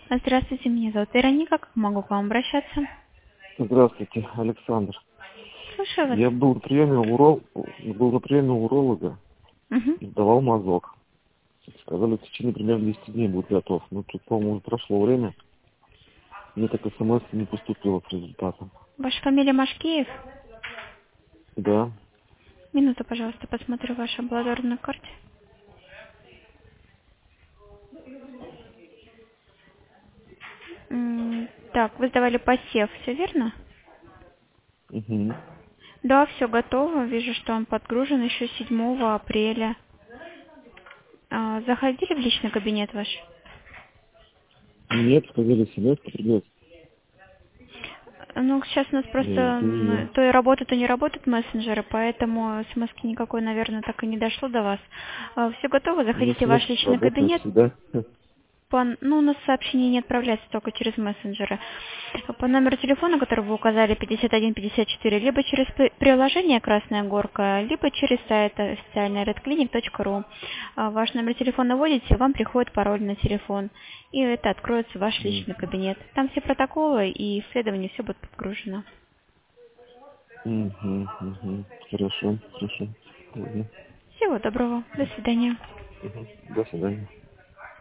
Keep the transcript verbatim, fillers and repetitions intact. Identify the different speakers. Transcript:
Speaker 1: Здравствуйте, меня зовут Вероника. Как могу к вам обращаться?
Speaker 2: Здравствуйте, Александр.
Speaker 1: Слушаю вас.
Speaker 2: Я был на приеме, урол... был на приеме у уролога
Speaker 1: Угу.
Speaker 2: и сдавал мазок. Сказали, в течение примерно десяти дней будет готов. Ну, тут, по-моему, уже прошло время. Мне так смс не поступило с результатом.
Speaker 1: Ваша фамилия Машкеев?
Speaker 2: Да.
Speaker 1: Минуту, пожалуйста, посмотрю вашу амбулаторную карту. М, Так, вы сдавали посев, все верно?
Speaker 2: Угу.
Speaker 1: Да, все готово. Вижу, что он подгружен еще седьмого апреля. А, Заходили в личный кабинет ваш?
Speaker 2: Нет, сказали, смс придет.
Speaker 1: Ну, сейчас у нас просто
Speaker 2: Я жду
Speaker 1: м,
Speaker 2: ее.
Speaker 1: то и работают, то не работают мессенджеры, поэтому смс никакой, наверное, так и не дошло до вас. Все готово,
Speaker 2: Ну,
Speaker 1: заходите в
Speaker 2: смс
Speaker 1: ваш личный
Speaker 2: работает
Speaker 1: кабинет.
Speaker 2: всегда.
Speaker 1: По, ну, у нас сообщения не отправляются только через мессенджеры. По номеру телефона, который вы указали, пятьдесят один пятьдесят четыре, либо через при- приложение «Красная горка», либо через сайт официальный red clinic точка ру. А, Ваш номер телефона вводите, вам приходит пароль на телефон, и это откроется ваш личный кабинет. Там все протоколы и исследования, все будет подгружено.
Speaker 2: Угу, угу. Хорошо, хорошо. Ладно.
Speaker 1: Всего доброго, до свидания.
Speaker 2: Мгм. До свидания.